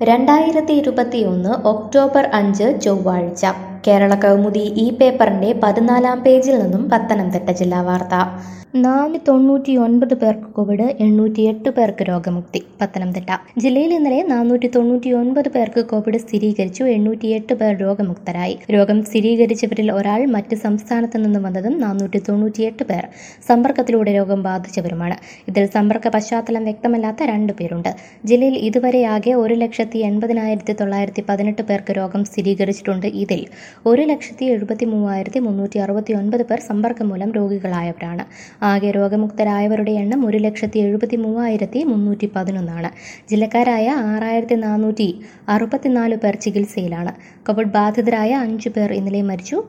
2021 October 5 ചൊവ്വാഴ്ച കേരള കൗമുദി ഈ പേപ്പറിന്റെ 14-ാം പേജിൽ നിന്നും പത്തനംതിട്ട ജില്ലാ വാർത്ത. 499 പേർക്ക് കോവിഡ്, 808 പേർക്ക് രോഗമുക്തി. പത്തനംതിട്ട ജില്ലയിൽ ഇന്നലെ 499 പേർക്ക് കോവിഡ് സ്ഥിരീകരിച്ചു. 808 പേർ രോഗമുക്തരായി. രോഗം സ്ഥിരീകരിച്ചവരിൽ ഒരാൾ മറ്റ് സംസ്ഥാനത്ത് നിന്ന് വന്നതും 498 പേർ സമ്പർക്കത്തിലൂടെ രോഗം ബാധിച്ചവരുമാണ്. ഇതിൽ സമ്പർക്ക പശ്ചാത്തലം വ്യക്തമല്ലാത്ത 2 പേരുണ്ട്. ജില്ലയിൽ ഇതുവരെയാകെ 1,73,918 പേർക്ക് രോഗം സ്ഥിരീകരിച്ചിട്ടുണ്ട്. ഇതിൽ 1,73,369 പേർ സമ്പർക്കം മൂലം രോഗികളായവരാണ്. ആകെ രോഗമുക്തരായവരുടെ എണ്ണം 1,73,311 ജില്ലക്കാരായ 6,464 പേർ ചികിത്സയിലാണ്. കോവിഡ് ബാധിതരായ 5 പേർ ഇന്നലെ മരിച്ചു.